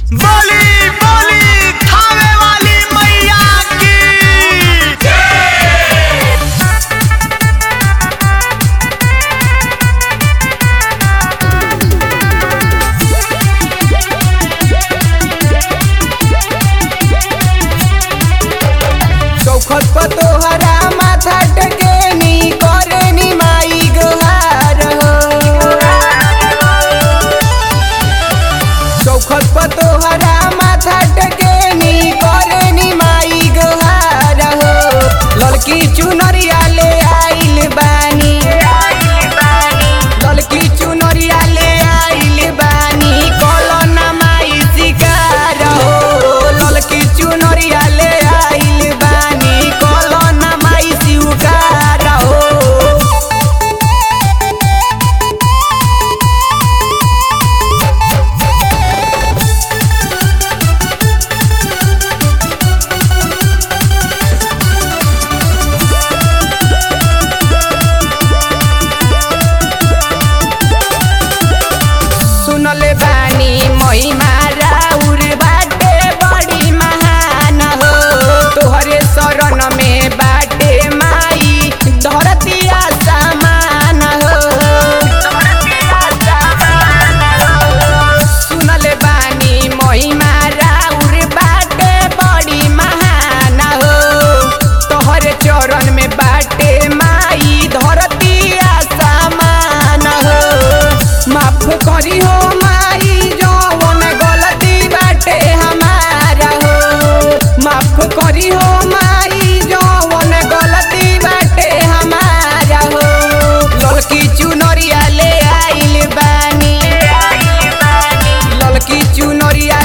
बोली बोली खावे वाली मैया की चौखट पर तोहरा माथा टेकेनी करेनी माई गोहार हो। चौखट पर तोहरा माथा टेकेनी करेनी माई गोहार हो। लड़की चुनरिया ले आइल बानी, लड़की चुनरिया ले आइल बानी कलना माई शिकार हो। लड़की चुनरिया ले आइल बानी कलना माई शिकार हो। सुनले बानी महिमा राउर बाटे बड़ी महान हो। तोहरे शरण में बाटे माई धरती आसमान हो। सुनले बानी महिमा राउर बाटे बड़ी महान हो। तोहरे चरण में बाटे माई धरती आसमान हो। माफ करी हो माई जवन गलती बाटे हमारा हो। माफ करी हो माई जवन गलती बाटे हमारा हो। लड़की चुनरिया ले आइल बानी, लड़की चुनरिया